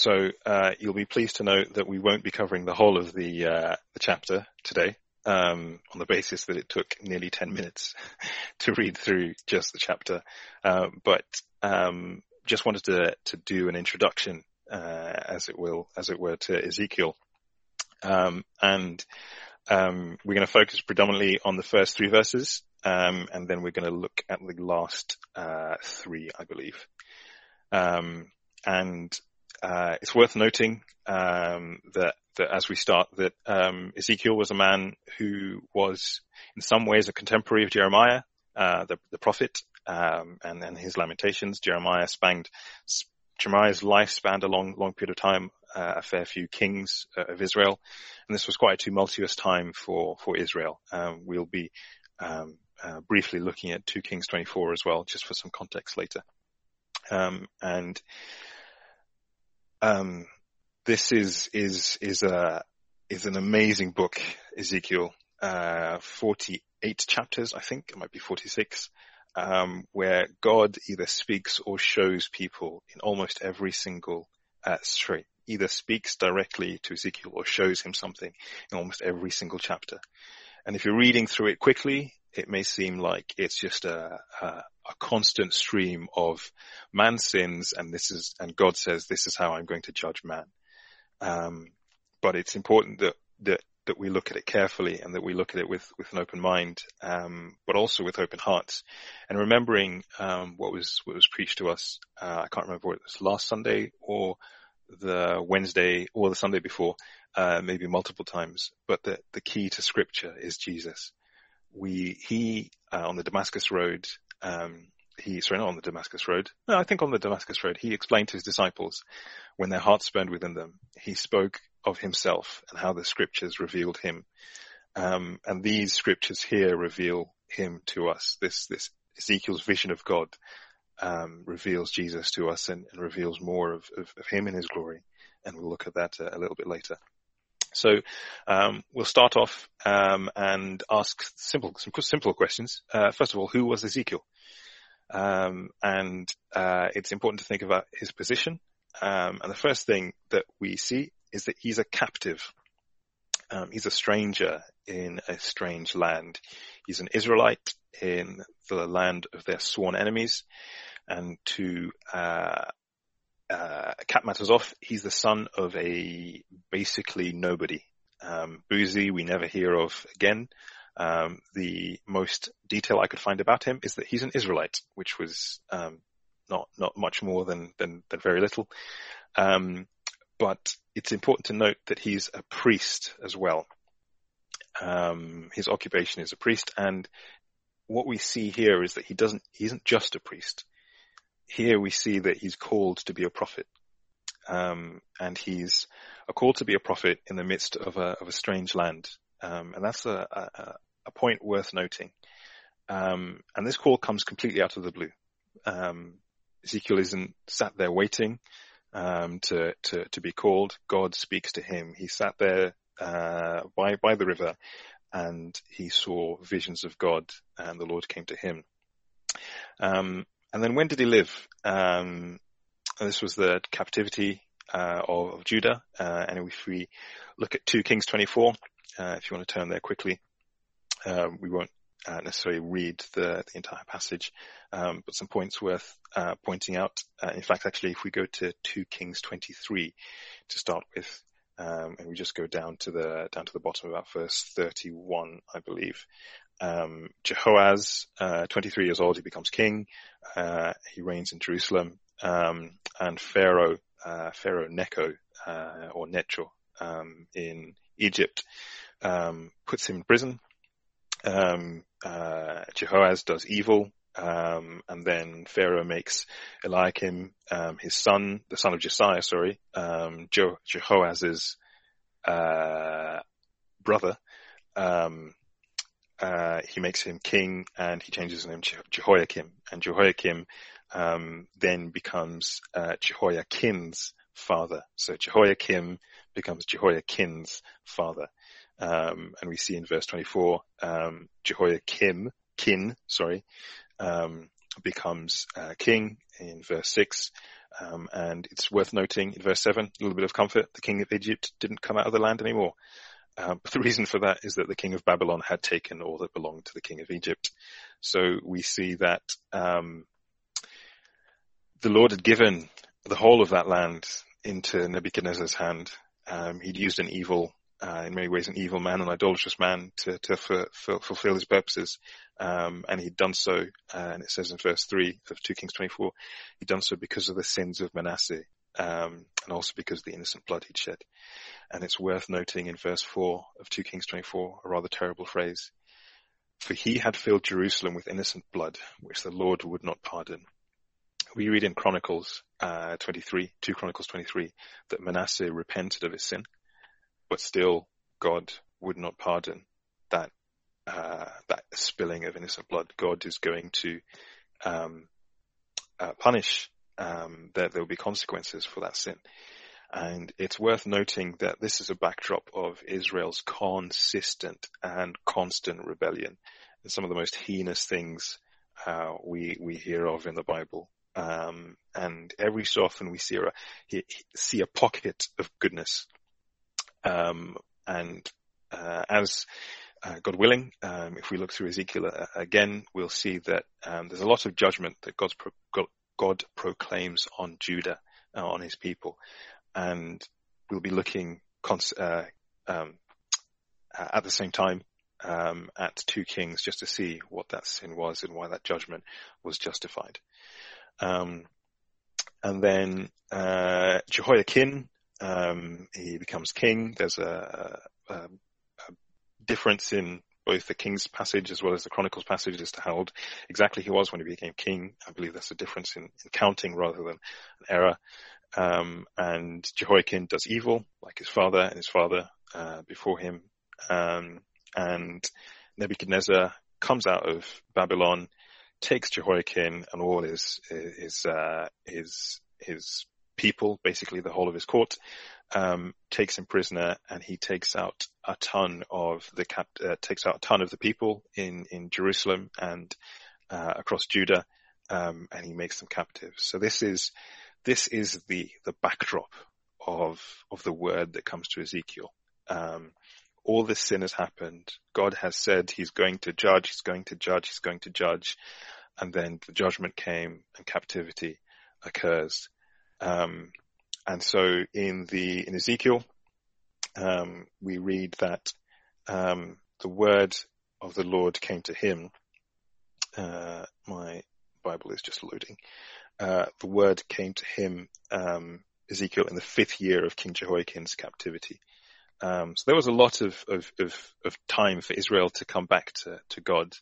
You'll be pleased to know that we won't be covering the whole of the chapter today, on the basis that it took nearly 10 minutes to read through just the chapter. But just wanted to do an introduction, as it were, to Ezekiel. We're going to focus predominantly on the first 3 verses, and then we're going to look at the last 3, I believe. It's worth noting that as we start, that Ezekiel was a man who was in some ways a contemporary of Jeremiah, the prophet, and his Lamentations. Jeremiah's life spanned a long period of time, a fair few kings of Israel, and this was quite a tumultuous time for Israel. We'll be briefly looking at 2 Kings 24 as well, just for some context later. This is an amazing book, Ezekiel. 48 chapters, I think it might be 46, where God either speaks or shows people in almost every single straight. Either speaks directly to Ezekiel or shows him something in almost every single chapter. And if you're reading through it quickly, it may seem like it's just a constant stream of man's sins, and God says, this is how I'm going to judge man. But it's important that we look at it carefully, and that we look at it with an open mind, but also with open hearts, and remembering what was preached to us. I can't remember whether it was last Sunday or the Wednesday or the Sunday before, maybe multiple times. But the key to Scripture is Jesus. He on the Damascus Road, not on the Damascus Road. No, I think on the Damascus Road, he explained to his disciples when their hearts burned within them. He spoke of himself and how the Scriptures revealed him. And these Scriptures here reveal him to us. This Ezekiel's vision of God reveals Jesus to us, and reveals more of him in his glory. And we'll look at that a little bit later. So we'll start off and ask some simple questions. First of all, who was Ezekiel? It's important to think about his position. And the first thing that we see is that he's a captive. He's a stranger in a strange land. He's an Israelite in the land of their sworn enemies. And to cap matters off, he's the son of a basically nobody. Buzi, we never hear of again. The most detail I could find about him is that he's an Israelite, which was not much more than very little. But it's important to note that he's a priest as well. His occupation is a priest, and what we see here is that he isn't just a priest. Here we see that he's called to be a prophet. And he's called to be a prophet in the midst of a strange land. And that's a point worth noting. And this call comes completely out of the blue. Ezekiel isn't sat there waiting to be called. God speaks to him. He sat there by the river, and he saw visions of God, and the Lord came to him. And then when did he live? This was the captivity of Judah. And if we look at 2 Kings 24, if you want to turn there quickly, we won't necessarily read the entire passage, but some points worth pointing out. In fact, actually, if we go to 2 Kings 23 to start with, and we just go down to the bottom, about verse 31, I believe. Jehoaz, 23 years old, he becomes king. He reigns in Jerusalem. And Pharaoh Necho, or Necho, in Egypt, puts him in prison. Jehoaz does evil, and then Pharaoh makes Eliakim, the son of Josiah, Jehoaz's brother. He makes him king, and he changes his name to Jehoiakim. And Jehoiakim then becomes Jehoiakim's father. So Jehoiakim becomes Jehoiakin's father. And we see in verse 24, Jehoiakim becomes king. In verse 6, And it's worth noting in verse 7, a little bit of comfort, the king of Egypt didn't come out of the land anymore. But the reason for that is that the king of Babylon had taken all that belonged to the king of Egypt. So we see that the Lord had given the whole of that land into Nebuchadnezzar's hand. He'd used in many ways an evil man, an idolatrous man, to fulfill his purposes. And he'd done so, and it says in verse 3 of 2 Kings 24, he'd done so because of the sins of Manasseh, and also because of the innocent blood he'd shed. And it's worth noting in verse 4 of 2 Kings 24, a rather terrible phrase, for he had filled Jerusalem with innocent blood, which the Lord would not pardon. We read in Chronicles 23, 2 Chronicles 23, that Manasseh repented of his sin, but still God would not pardon that spilling of innocent blood. God is going to punish, that there will be consequences for that sin. And it's worth noting that this is a backdrop of Israel's consistent and constant rebellion. And some of the most heinous things we hear of in the Bible. And every so often we see a pocket of goodness. As God willing, if we look through Ezekiel again, we'll see that there's a lot of judgment that God proclaims on Judah, on his people. And we'll be looking at the same time at 2 Kings just to see what that sin was and why that judgment was justified. And then Jehoiakim, he becomes king. There's a difference in both the King's passage as well as the Chronicles passage as to how old exactly he was when he became king. I believe that's a difference in counting rather than an error. And Jehoiakim does evil like his father and his father before him. And Nebuchadnezzar comes out of Babylon, takes Jehoiakim and all his people, basically the whole of his court, takes him prisoner, and he takes out a ton of the people in Jerusalem and across Judah, and he makes them captive. So this is the backdrop of the word that comes to Ezekiel. All this sin has happened. God has said he's going to judge, and then the judgment came and captivity occurs. And so in Ezekiel, we read that the word of the Lord came to him. My Bible is just loading. The word came to him, Ezekiel, in the 5th year of King Jehoiakim's captivity. So there was a lot of time for Israel to come back to God,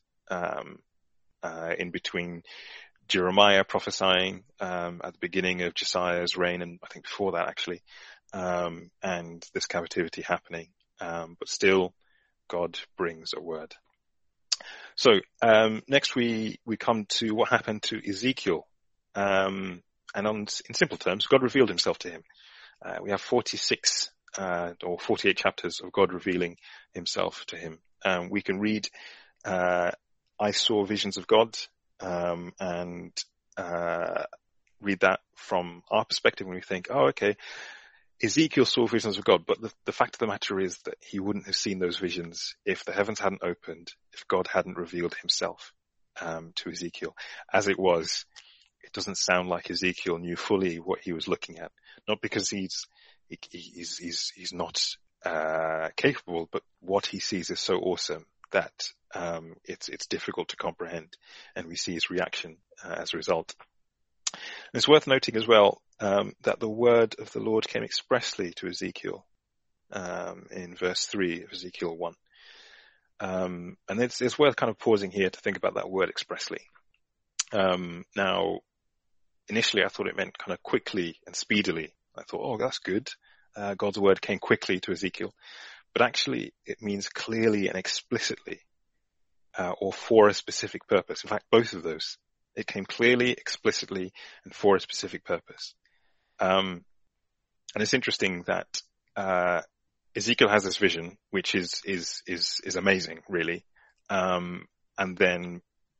in between Jeremiah prophesying, at the beginning of Josiah's reign, and I think before that actually, and this captivity happening. But still, God brings a word. So, next we come to what happened to Ezekiel. And in simple terms, God revealed himself to him. We have 46 or 48 chapters of God revealing himself to him. We can read, I saw visions of God, and read that from our perspective when we think, oh, okay, Ezekiel saw visions of God, but the fact of the matter is that he wouldn't have seen those visions if the heavens hadn't opened, if God hadn't revealed himself to Ezekiel. As it was, it doesn't sound like Ezekiel knew fully what he was looking at, not because he's not capable, but what he sees is so awesome that it's difficult to comprehend, and we see his reaction as a result. And it's worth noting as well that the word of the Lord came expressly to Ezekiel in verse 3 of Ezekiel 1. And it's worth kind of pausing here to think about that word expressly. Now, initially I thought it meant kind of quickly and speedily. I thought, oh, that's good. God's word came quickly to Ezekiel. But actually it means clearly and explicitly, or for a specific purpose. In fact, both of those. It came clearly, explicitly, and for a specific purpose. And it's interesting that Ezekiel has this vision, which is amazing, really. And then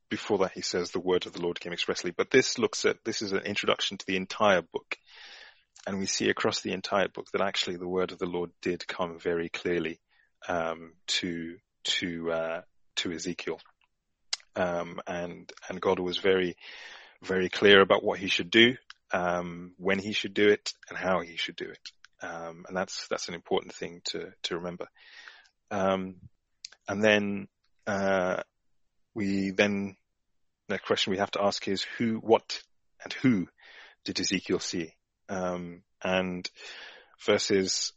before that he says the word of the Lord came expressly. But this is an introduction to the entire book. And we see across the entire book that actually the word of the Lord did come very clearly to Ezekiel. And God was very, very clear about what he should do, when he should do it, and how he should do it. And that's an important thing to remember. And then the question we have to ask is what and who did Ezekiel see? And verses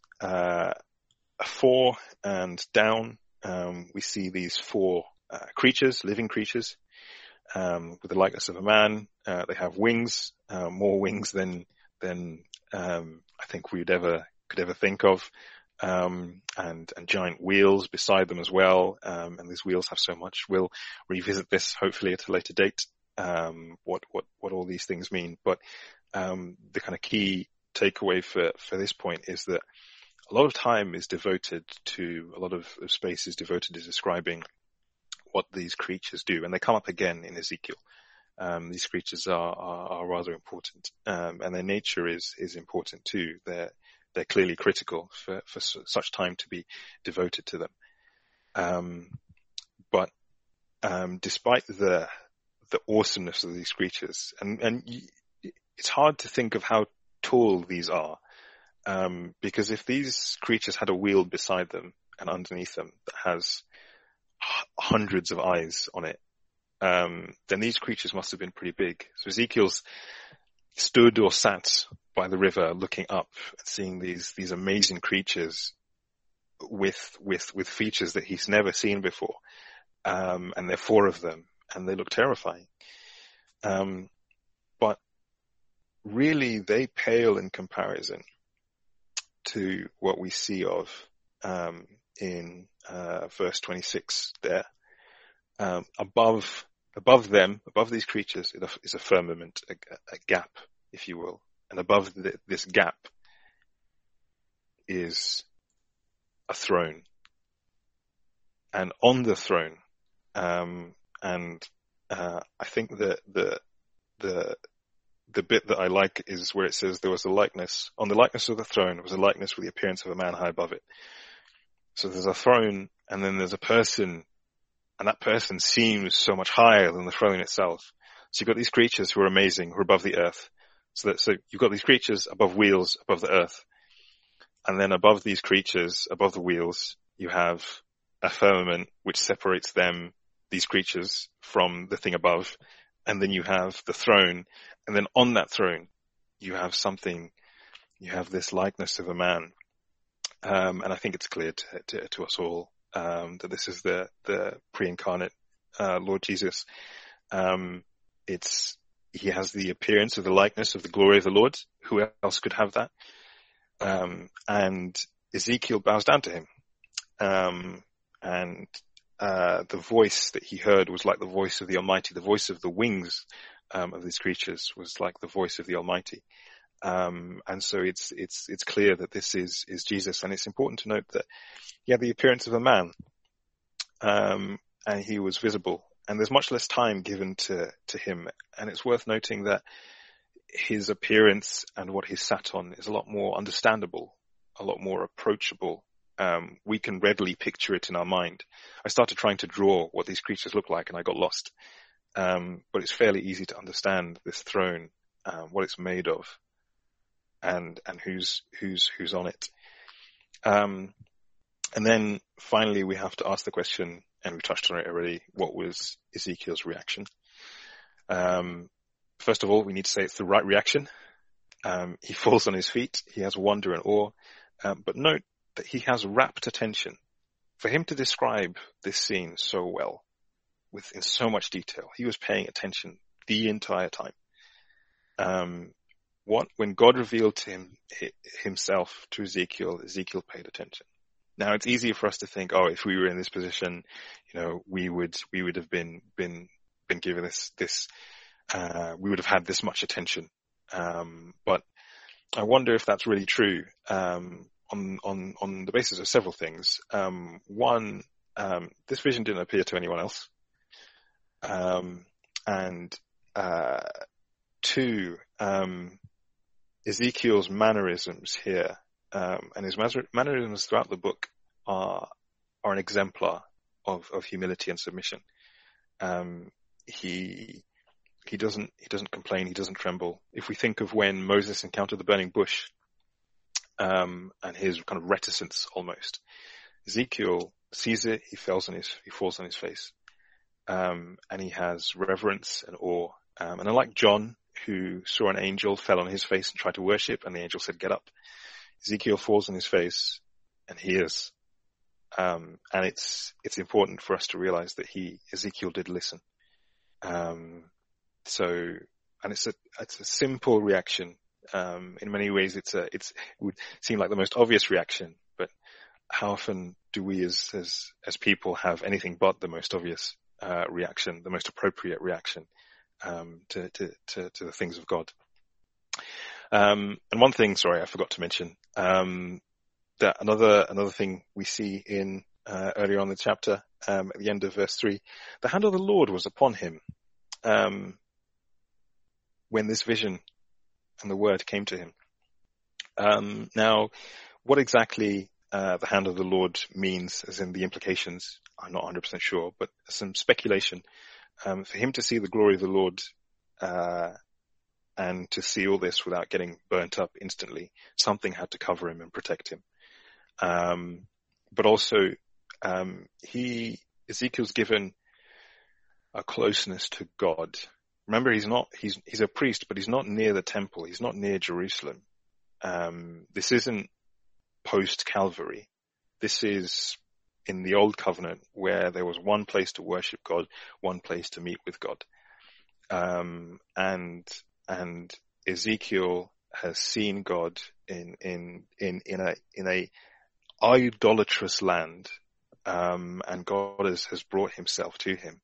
4 and down, we see these 4 creatures, living creatures, with the likeness of a man. They have wings, more wings than I think could ever think of, and giant wheels beside them as well. And these wheels have so much. We'll revisit this hopefully at a later date, what all these things mean. But the kind of key takeaway for this point is that a lot of time is devoted to, a lot of space is devoted to describing what these creatures do, and they come up again in Ezekiel. These creatures are rather important, and their nature is important too. They're clearly critical for such time to be devoted to them. But despite the awesomeness of these creatures, and it's hard to think of how tall these are, because if these creatures had a wheel beside them and underneath them that has hundreds of eyes on it, then these creatures must have been pretty big. So Ezekiel's stood or sat by the river looking up and seeing these amazing creatures with features that he's never seen before. And there are 4 of them, and they look terrifying. But really they pale in comparison to what we see of in verse 26 there. Above them, above these creatures, is a firmament, a gap, if you will. And above this gap is a throne. And on the throne, I think that the bit that I like is where it says there was a likeness. On the likeness of the throne, there was a likeness with the appearance of a man high above it. So there's a throne, and then there's a person, and that person seems so much higher than the throne itself. So you've got these creatures who are amazing, who are above the earth. So you've got these creatures above wheels, above the earth. And then above these creatures, above the wheels, you have a firmament which separates them, these creatures, from the thing above. And then you have the throne. And then on that throne, you have this likeness of a man. And I think it's clear to us all, that this is the pre-incarnate, Lord Jesus. He has the appearance of the likeness of the glory of the Lord. Who else could have that? And Ezekiel bows down to him. And the voice that he heard was like the voice of the Almighty. The voice of the wings, of these creatures was like the voice of the Almighty. And so it's clear that this is Jesus. And it's important to note that he had the appearance of a man, and he was visible. And there's much less time given to him. And it's worth noting that his appearance and what he sat on is a lot more understandable, a lot more approachable. We can readily picture it in our mind. I started trying to draw what these creatures look like, and I got lost. But it's fairly easy to understand this throne, what it's made of, and who's on it. And then finally we have to ask the question, and we've touched on it already, what was Ezekiel's reaction? First of all, we need to say it's the right reaction. He falls on his feet. He has wonder and awe. But note that he has rapt attention. For him to describe this scene so well, in so much detail, he was paying attention the entire time. When God revealed to himself to Ezekiel paid attention. Now it's easier for us to think, if we were in this position, we would have been given this, we would have had this much attention. But I wonder if that's really true, on the basis of several things. One, this vision didn't appear to anyone else. And two, Ezekiel's mannerisms here, and his mannerisms throughout the book are an exemplar of humility and submission. He doesn't complain, he doesn't tremble. If we think of when Moses encountered the burning bush, and his kind of reticence almost, Ezekiel sees it, he falls on his face, and he has reverence and awe. And unlike John, who saw an angel, fell on his face and tried to worship, and the angel said, "Get up," Ezekiel falls on his face and hears. And it's important for us to realize that Ezekiel did listen. And it's a simple reaction. In many ways, it would seem like the most obvious reaction, but how often do we as people have anything but the most obvious reaction, the most appropriate reaction to the things of God? And one thing, sorry, I forgot to mention, that another thing we see in earlier on in the chapter, at the end of verse 3, the hand of the Lord was upon him when this vision and the word came to him. Now, what exactly the hand of the Lord means, as in the implications, I'm not 100% sure, but some speculation. For him to see the glory of the Lord and to see all this without getting burnt up instantly, something had to cover him and protect him. But also, Ezekiel's given a closeness to God. Remember, he's a priest, but he's not near the temple. He's not near Jerusalem. This isn't post-Calvary. This is in the Old Covenant, where there was one place to worship God, one place to meet with God. And Ezekiel has seen God in a idolatrous land, and God has brought himself to him.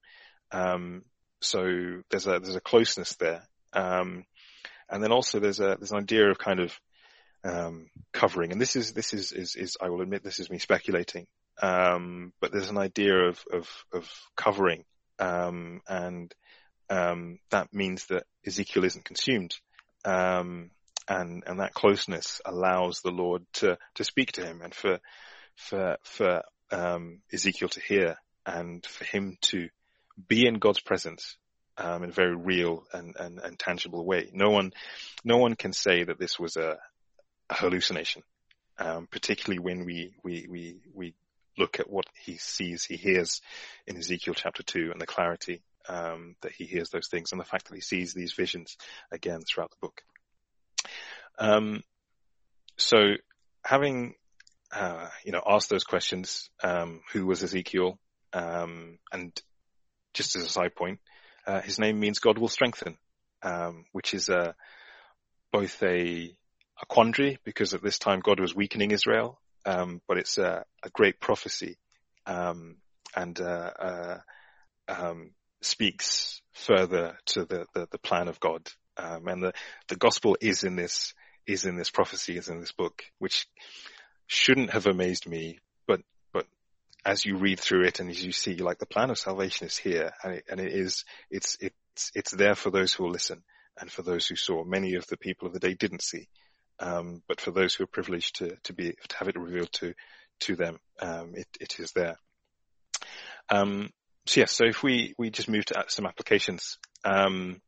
So there's a closeness there. And then also there's an idea of kind of, covering. And this is, I will admit, this is me speculating. But there's an idea of covering. And that means that Ezekiel isn't consumed. And that closeness allows the Lord to speak to him, and for Ezekiel to hear, and for him to be in God's presence, in a very real and tangible way. No one can say that this was a hallucination, particularly when we look at what he sees, he hears in Ezekiel chapter 2, and the clarity that he hears those things, and the fact that he sees these visions again throughout the book. So having asked those questions, who was Ezekiel, and just as a side point, his name means God will strengthen, which is both a quandary, because at this time God was weakening Israel, but it's a great prophecy, and speaks further to the plan of God. And the gospel is in this prophecy, is in this book, which shouldn't have amazed me, but as you read through it and as you see, like, the plan of salvation is here, and it's there for those who will listen, and for those who saw. Many of the people of the day didn't see, but for those who are privileged to have it revealed to them, it is there. So if we just move to some applications, and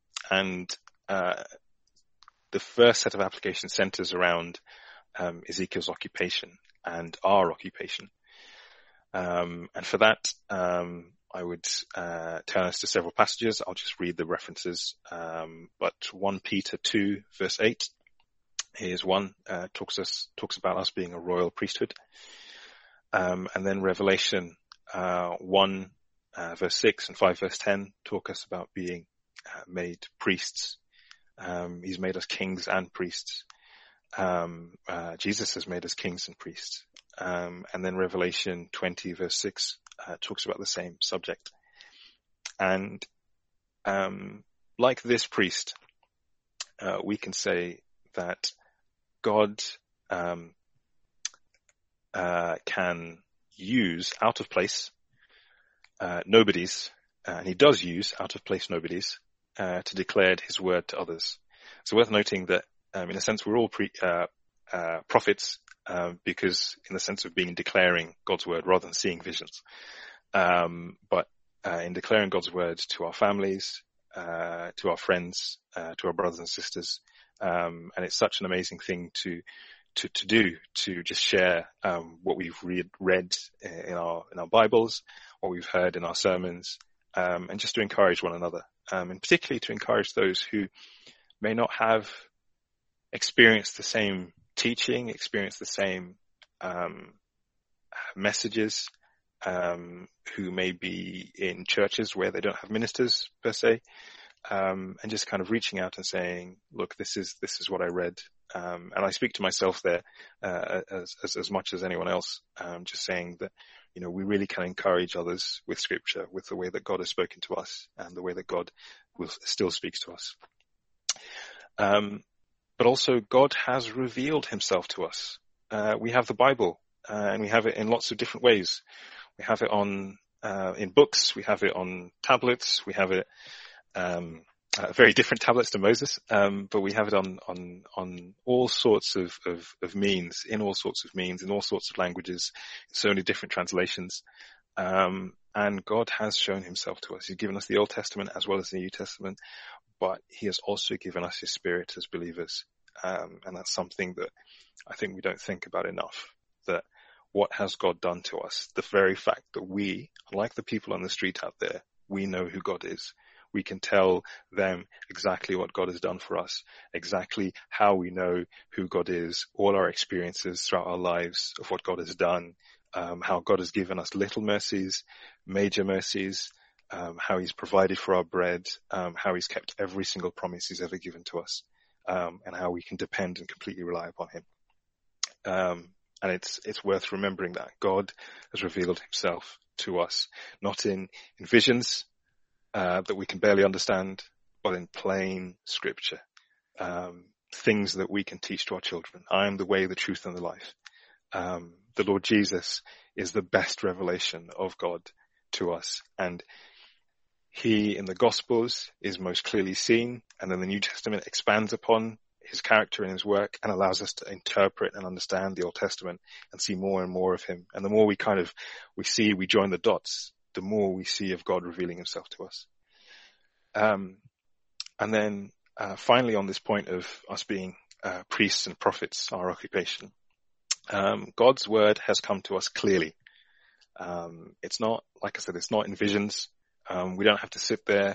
the first set of applications centers around Ezekiel's occupation and our occupation. And for that, I would turn us to several passages. I'll just read the references. But 1 Peter 2 verse 8, here's one, talks about us being a royal priesthood. And then Revelation 1 verse 6 and 5 verse 10 talk us about being made priests. He's made us kings and priests. Jesus has made us kings and priests. And then Revelation 20 verse 6 talks about the same subject. And like this priest, we can say that God can use out of place nobodies and he does use out-of-place nobodies to declare his word to others. It's worth noting that, in a sense, we're all prophets, because in the sense of declaring God's word rather than seeing visions. But in declaring God's word to our families, to our friends, to our brothers and sisters, and it's such an amazing thing to do, to just share what we've read in our Bibles, what we've heard in our sermons, and just to encourage one another, and particularly to encourage those who may not have experienced the same teaching, experienced the same messages, who may be in churches where they don't have ministers per se, and just kind of reaching out and saying, look, this is what I read. And I speak to myself there, as much as anyone else, just saying that, we really can encourage others with scripture, with the way that God has spoken to us and the way that God still speaks to us. But also God has revealed himself to us. We have the Bible, and we have it in lots of different ways. We have it in books, we have it on tablets, we have it, very different tablets to Moses, but we have it on all sorts of means, in all sorts of means, in all sorts of languages, in so many different translations. And God has shown himself to us. He's given us the Old Testament as well as the New Testament, but he has also given us his Spirit as believers. And that's something that I think we don't think about enough, that what has God done to us? The very fact that we, unlike the people on the street out there, we know who God is. We can tell them exactly what God has done for us, exactly how we know who God is, all our experiences throughout our lives of what God has done, how God has given us little mercies, major mercies, how he's provided for our bread, how he's kept every single promise he's ever given to us, and how we can depend and completely rely upon him. And it's worth remembering that God has revealed himself to us, not in visions, that we can barely understand, but in plain scripture, things that we can teach to our children. I am the way, the truth, and the life. The Lord Jesus is the best revelation of God to us, and he in the Gospels is most clearly seen, and then the New Testament expands upon his character and his work and allows us to interpret and understand the Old Testament and see more and more of him. And the more we join the dots, the more we see of God revealing himself to us. And then finally, on this point of us being priests and prophets, our occupation, God's word has come to us clearly. It's not, like I said, it's not in visions. We don't have to sit there,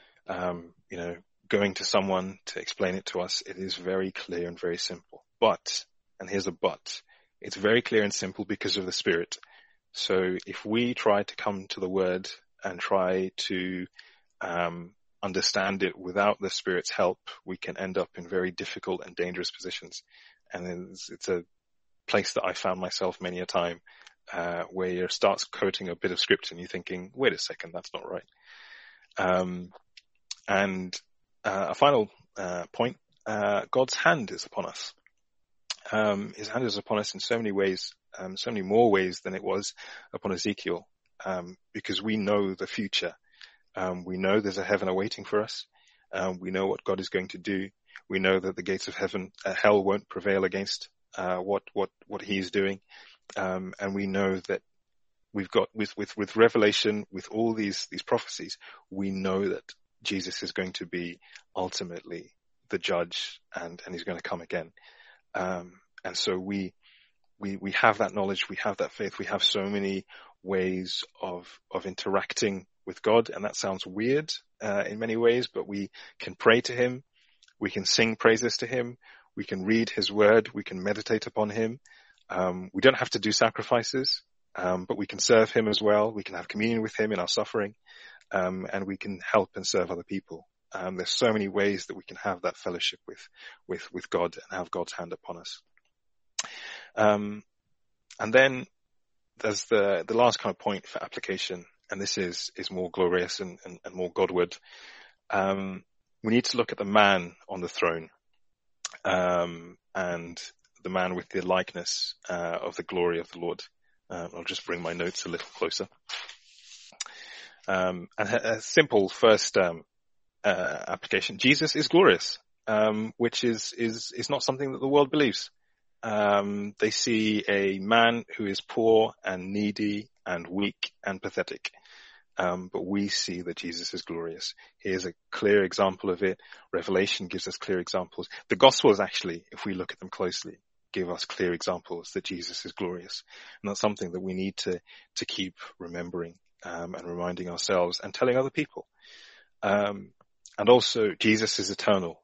going to someone to explain it to us. It is very clear and very simple. But, and here's a but, it's very clear and simple because of the Spirit. So if we try to come to the word and try to understand it without the Spirit's help, we can end up in very difficult and dangerous positions. And it's a place that I found myself many a time, where you start quoting a bit of scripture and you're thinking, wait a second, that's not right. And a final point, God's hand is upon us. His hand is upon us in so many ways, so many more ways than it was upon Ezekiel, because we know the future. We know there's a heaven awaiting for us. We know what God is going to do. We know that the gates of hell won't prevail against what he's doing. And we know that we've got with Revelation, with all these prophecies, we know that Jesus is going to be ultimately the judge, and he's going to come again. And so we have that knowledge, we have that faith, we have so many ways of interacting with God, and that sounds weird in many ways, but we can pray to him, we can sing praises to him, we can read his word, we can meditate upon him. We don't have to do sacrifices, but we can serve him as well. We can have communion with him in our suffering, and we can help and serve other people. There's so many ways that we can have that fellowship with God and have God's hand upon us. And then there's the last kind of point for application, and this is more glorious and more Godward. We need to look at the man on the throne, and the man with the likeness of the glory of the Lord. I'll just bring my notes a little closer. And a simple first application: Jesus is glorious, which is not something that the world believes. They see a man who is poor and needy and weak and pathetic. But we see that Jesus is glorious. Here's a clear example of it. Revelation gives us clear examples. The Gospels actually, if we look at them closely, give us clear examples that Jesus is glorious. And that's something that we need to keep remembering, and reminding ourselves and telling other people. And also, Jesus is eternal.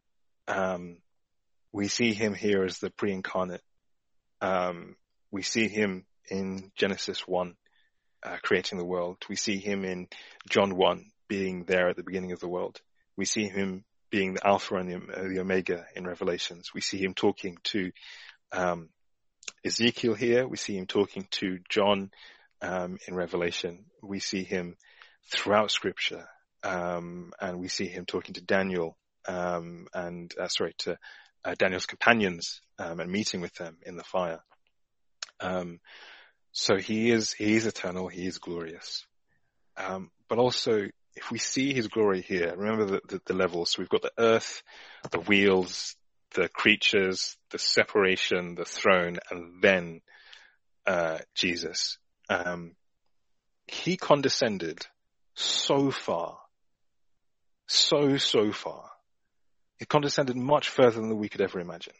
We see him here as the pre-incarnate. We see him in Genesis 1. Creating the world. We see him in John 1 being there at the beginning of the world. We see him being the Alpha and the Omega in Revelations. We see him talking to Ezekiel here. We see him talking to John in Revelation. We see him throughout Scripture, and we see him talking to Daniel to Daniel's companions and meeting with them in the fire. So he is eternal, he is glorious. But also, if we see his glory here, remember the levels. So we've got the earth, the wheels, the creatures, the separation, the throne, and then Jesus. He condescended so far. So far. He condescended much further than we could ever imagine.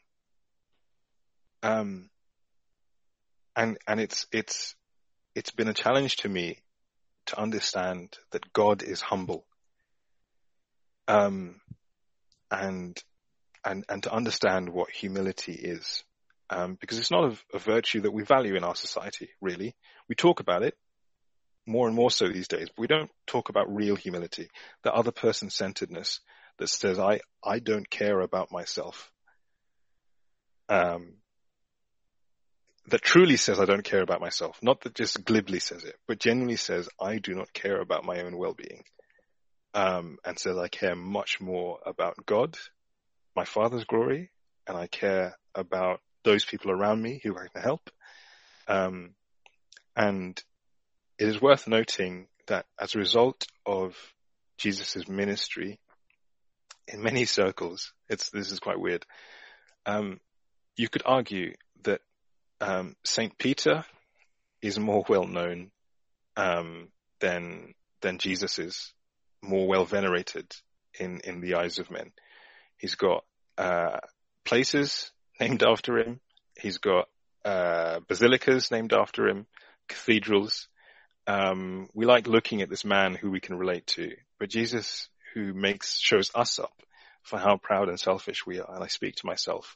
And it's been a challenge to me to understand that God is humble. And to understand what humility is. Because it's not a virtue that we value in our society, really. We talk about it more and more so these days, but we don't talk about real humility, the other person-centeredness that says, I don't care about myself. That truly says, I don't care about myself. Not that just glibly says it, but genuinely says, I do not care about my own well-being. And says, I care much more about God, my Father's glory, and I care about those people around me who I can help. And it is worth noting that as a result of Jesus' ministry, in many circles, this is quite weird. You could argue that Saint Peter is more well known than Jesus is, more well venerated in the eyes of men. He's got places named after him. He's got basilicas named after him, cathedrals. We like looking at this man who we can relate to, but Jesus, who shows us up for how proud and selfish we are. And I speak to myself.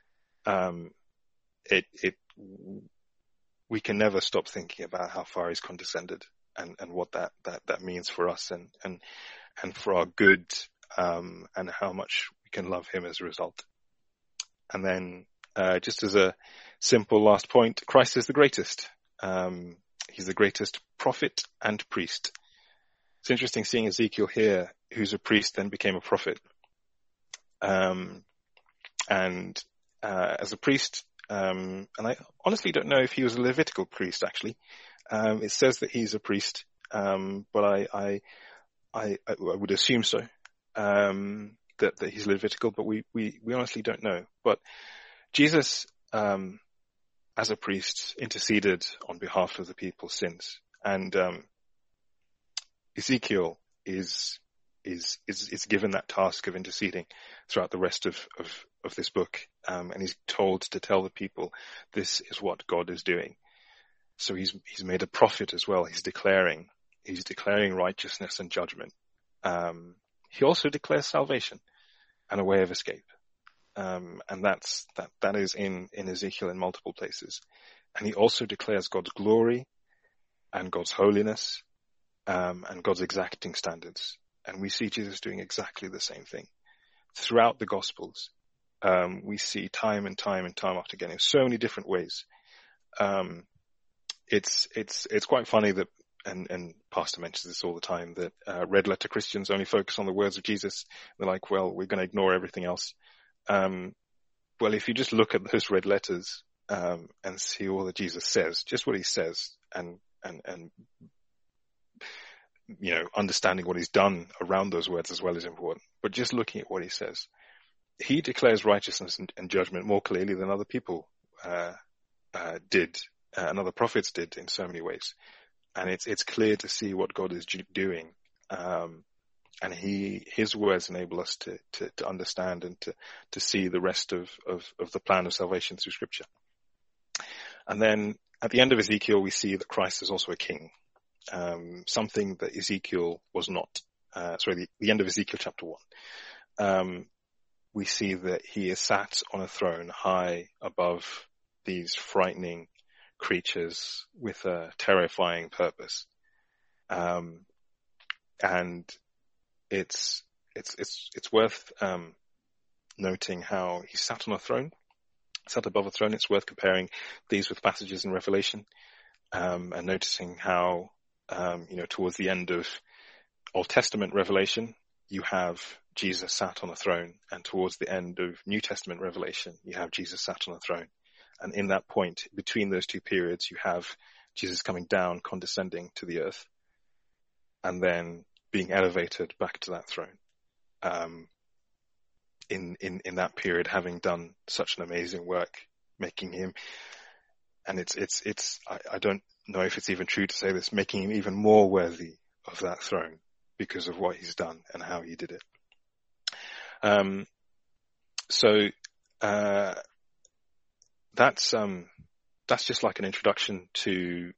We can never stop thinking about how far he's condescended and what that means for us and for our good, and how much we can love him as a result. And then, just as a simple last point, Christ is the greatest. He's the greatest prophet and priest. It's interesting seeing Ezekiel here, who's a priest, then became a prophet. And as a priest, and I honestly don't know if he was a Levitical priest, actually. It says that he's a priest, but I would assume so, that he's Levitical, but we honestly don't know. But Jesus, as a priest, interceded on behalf of the people's sins. And Ezekiel is given that task of interceding throughout the rest of this book. And he's told to tell the people, this is what God is doing. So he's made a prophet as well. He's declaring righteousness and judgment. He also declares salvation and a way of escape. And that is in Ezekiel in multiple places. And he also declares God's glory and God's holiness, and God's exacting standards. And we see Jesus doing exactly the same thing throughout the Gospels. We see time and time after again in so many different ways. It's quite funny that, and Pastor mentions this all the time, that red letter Christians only focus on the words of Jesus. They're like, well, we're going to ignore everything else. Well, if you just look at those red letters and see all that Jesus says, just what he says, and understanding what he's done around those words as well is important. But just looking at what he says, he declares righteousness and judgment more clearly than other people did, and other prophets did in so many ways. And it's clear to see what God is doing. And his words enable us to understand and to see the rest of the plan of salvation through Scripture. And then at the end of Ezekiel, we see that Christ is also a king, something that Ezekiel was not. The end of Ezekiel chapter 1. We see that he is sat on a throne high above these frightening creatures with a terrifying purpose. And it's worth noting how he sat on a throne, sat above a throne. It's worth comparing these with passages in Revelation, and noticing how towards the end of Old Testament Revelation, you have Jesus sat on a throne, and towards the end of New Testament Revelation, you have Jesus sat on a throne. And in that point, between those two periods, you have Jesus coming down, condescending to the earth, and then being elevated back to that throne. In that period, having done such an amazing work, making him, and I don't know if it's even true to say this, making him even more worthy of that throne because of what he's done and how he did it. That's just like an introduction to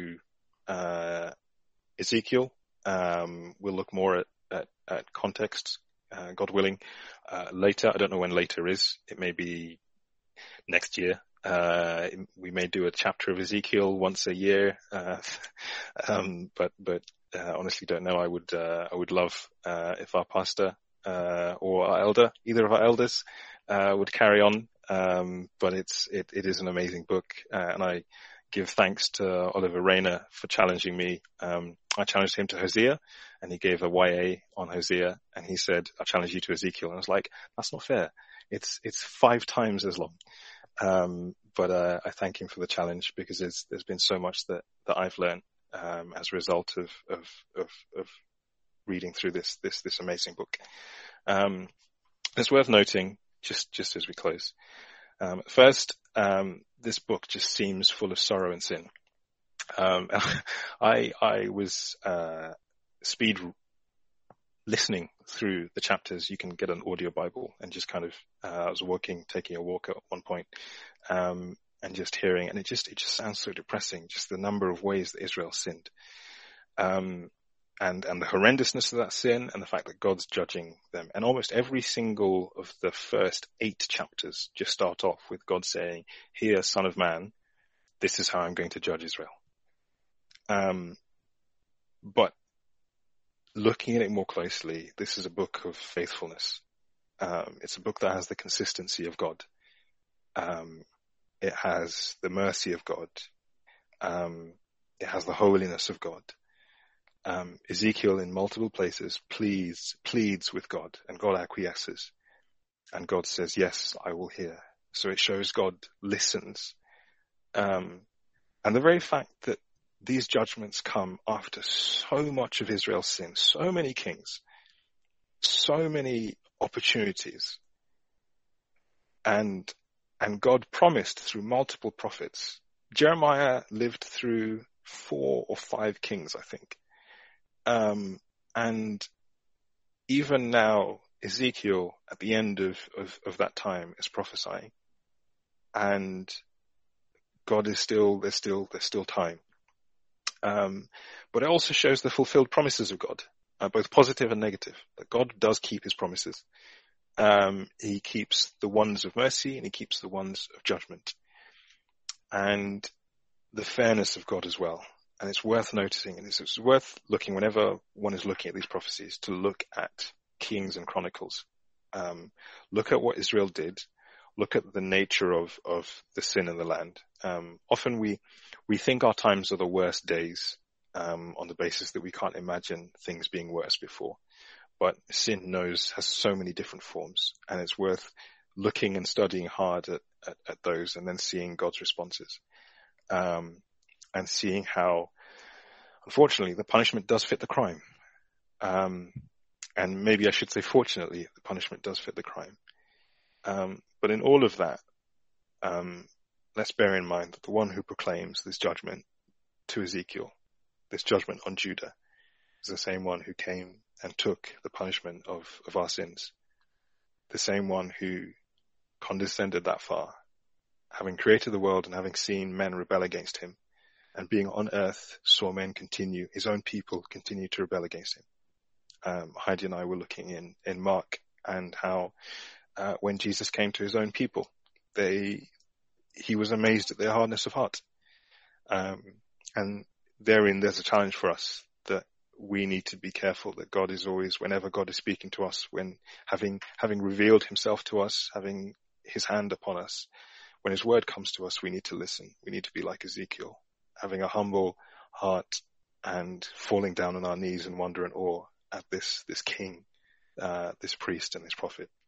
Ezekiel. We'll look more at context, God willing, later. I don't know when later is. It may be next year. We may do a chapter of Ezekiel once a year. But honestly don't know. I would love, if our pastor, or our elder, either of our elders, would carry on. But it is an amazing book. And I give thanks to Oliver Rayner for challenging me. I challenged him to Hosea, and he gave a YA on Hosea, and he said, I challenge you to Ezekiel. And I was like, that's not fair. It's 5 times as long. But I thank him for the challenge, because there's been so much that I've learned, as a result of reading through this amazing book. It's worth noting, just as we close. First, this book just seems full of sorrow and sin. I was speed listening through the chapters. You can get an audio Bible and just kind of, I was taking a walk at one point, and just hearing, and it just sounds so depressing, just the number of ways that Israel sinned. And the horrendousness of that sin, and the fact that God's judging them. And almost every single of the first 8 chapters just start off with God saying, here, Son of Man, this is how I'm going to judge Israel. But looking at it more closely, this is a book of faithfulness. It's a book that has the consistency of God. It has the mercy of God. It has the holiness of God. Ezekiel in multiple places pleads with God, and God acquiesces, and God says, yes, I will hear. So it shows God listens. And the very fact that these judgments come after so much of Israel's sin, so many kings, so many opportunities, and God promised through multiple prophets. Jeremiah lived through 4 or 5 kings, I think. And even now, Ezekiel at the end of that time is prophesying, and God is there's still time. But it also shows the fulfilled promises of God, both positive and negative, that God does keep his promises. He keeps the ones of mercy, and he keeps the ones of judgment, and the fairness of God as well. And it's worth noticing, and it's worth looking whenever one is looking at these prophecies, to look at Kings and Chronicles. Look at what Israel did. Look at the nature of the sin in the land. Often we think our times are the worst days, on the basis that we can't imagine things being worse before. But sin has so many different forms, and it's worth looking and studying hard at those, and then seeing God's responses. And seeing how Unfortunately, the punishment does fit the crime. And maybe I should say, fortunately, the punishment does fit the crime. But in all of that, let's bear in mind that the one who proclaims this judgment to Ezekiel, this judgment on Judah, is the same one who came and took the punishment of our sins. The same one who condescended that far, having created the world and having seen men rebel against him, and being on earth saw men continue, his own people continue to rebel against him. Heidi and I were looking in Mark and how when Jesus came to his own people, he was amazed at their hardness of heart. And therein there's a challenge for us that we need to be careful that God is always, whenever God is speaking to us, when having revealed himself to us, having his hand upon us, when his word comes to us, we need to listen. We need to be like Ezekiel, having a humble heart and falling down on our knees in wonder and awe at this king, this priest and this prophet.